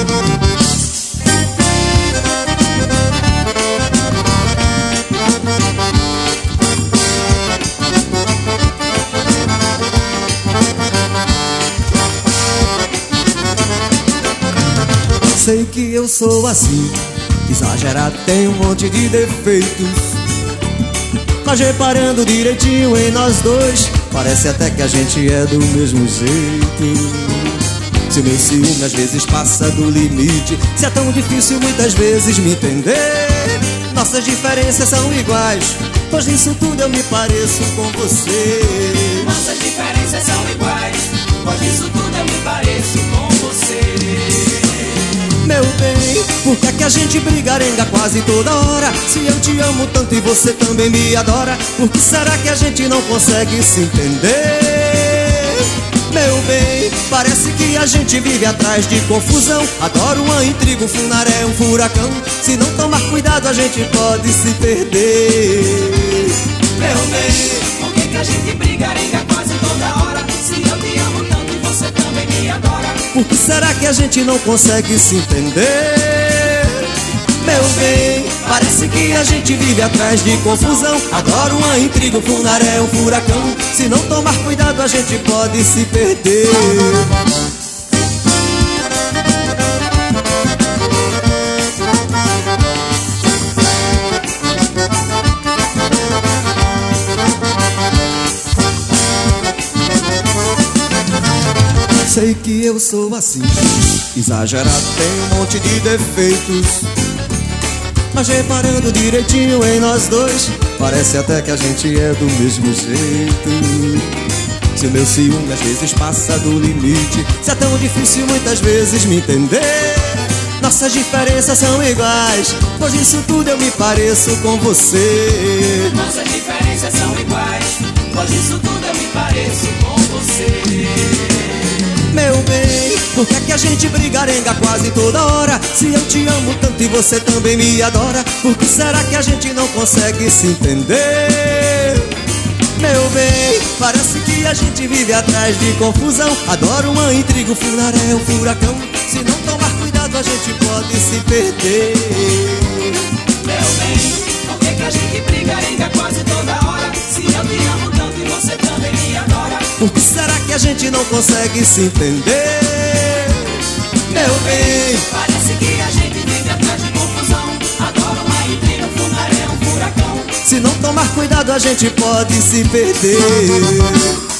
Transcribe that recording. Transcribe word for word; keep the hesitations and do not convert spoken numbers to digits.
Sei que eu sou assim, exagerado, tenho um monte de defeitos, mas reparando direitinho em nós dois, parece até que a gente é do mesmo jeito. Se o meu ciúme às vezes passa do limite, se é tão difícil muitas vezes me entender, nossas diferenças são iguais, pois nisso tudo eu me pareço com você. Nossas diferenças são iguais, pois nisso tudo eu me pareço com você. Meu bem, por que é que a gente briga arenga quase toda hora? Se eu te amo tanto e você também me adora, por que será que a gente não consegue se entender? Meu bem, parece que a gente vive atrás de confusão. Adoro uma intriga, um funaré, um furacão. Se não tomar cuidado a gente pode se perder. Meu bem, por que que a gente briga arenga quase toda hora? Se eu te amo tanto e você também me adora, por que será que a gente não consegue se entender? Meu bem, parece que a gente vive atrás de confusão. Adoro uma intriga, um funaré, um furacão. Se não tomar cuidado a gente pode se perder. Sei que eu sou assim, exagerado, tenho um monte de defeitos, mas reparando direitinho em nós dois, parece até que a gente é do mesmo jeito. Se o meu ciúme às vezes passa do limite, se é tão difícil muitas vezes me entender, nossas diferenças são iguais, pois nisso tudo eu me pareço com você. Nossas diferenças são iguais, pois nisso tudo eu me pareço com você. Meu bem, por que é que a gente briga arenga quase toda hora? Se eu te amo tanto e você também me adora, por que será que a gente não consegue se entender? Meu bem, parece que a gente vive atrás de confusão. Adoro uma intriga, um funaré, um furacão. Se não tomar cuidado a gente pode se perder. Meu bem, por que que a gente briga arenga quase toda hora? Se eu te amo tanto e você também me adora, por que será que a gente não consegue se entender? Meu bem, parece que a gente vive atrás de confusão. Adoro uma intriga, um funaré, um furacão. se não tomar cuidado a gente pode se perder.